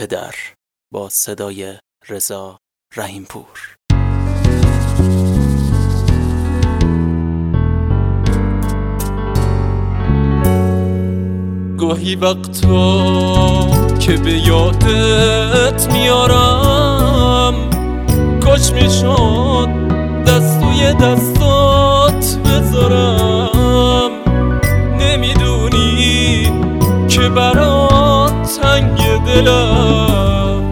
پدر با صدای رضا رحیمپور. گاهی وقتا که به یادت میارم، کاش میشد دست توی دستات بذارم. نمیدونی که برات تنگ دلم،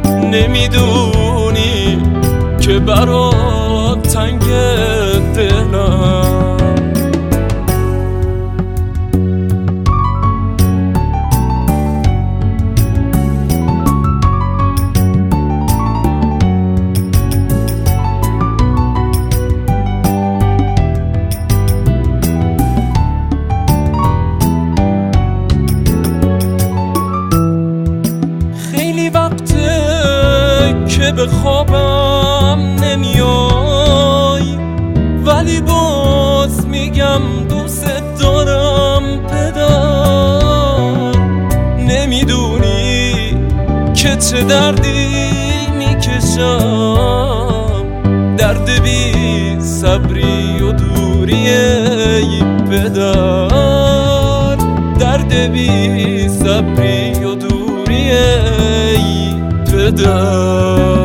نمیدونی که برات تنگ دلم. که به خوابم نمیای، ولی باز میگم دوست دارم پدر. نمیدونی که چه دردی میکشم، درد بی صبری و دوری ای پدر، درد بی صبری و دوری ای پدر.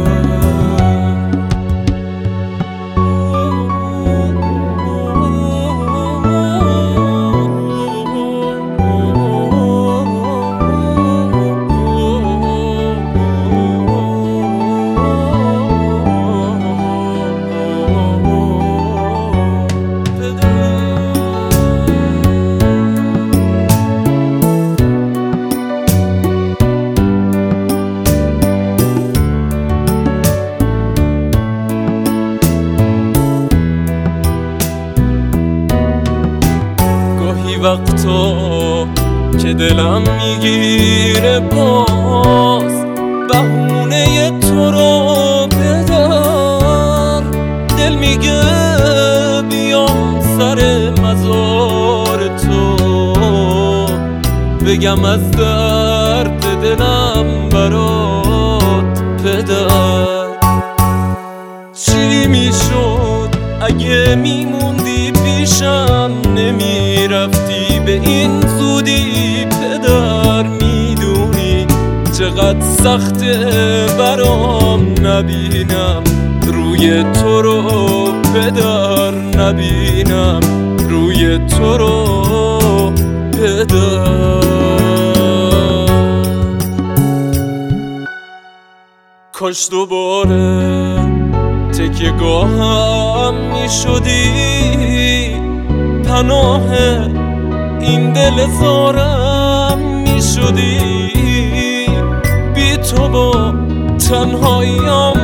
وقتا که دلم میگیره باز بهونه تو رو پدر، دل میگه بیام سر مزار تو، بگم از درد دلم برات پدر. چی میشد اگه میموندی پیشم، نمیرفتی به این زودی پدر. میدونی چقدر سخته برام نبینم روی تو رو پدر، نبینم روی تو رو پدر. کاش دوباره تکیه گاهم میشدی، پناه این دل زارم میشدی. بی تو با تنهاییم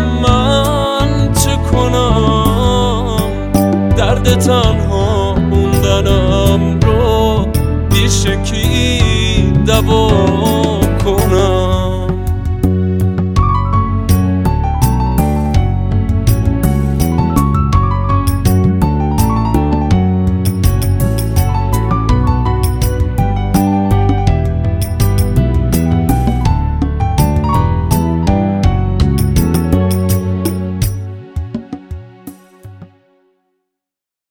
من چه کنم، درد تنها موندنم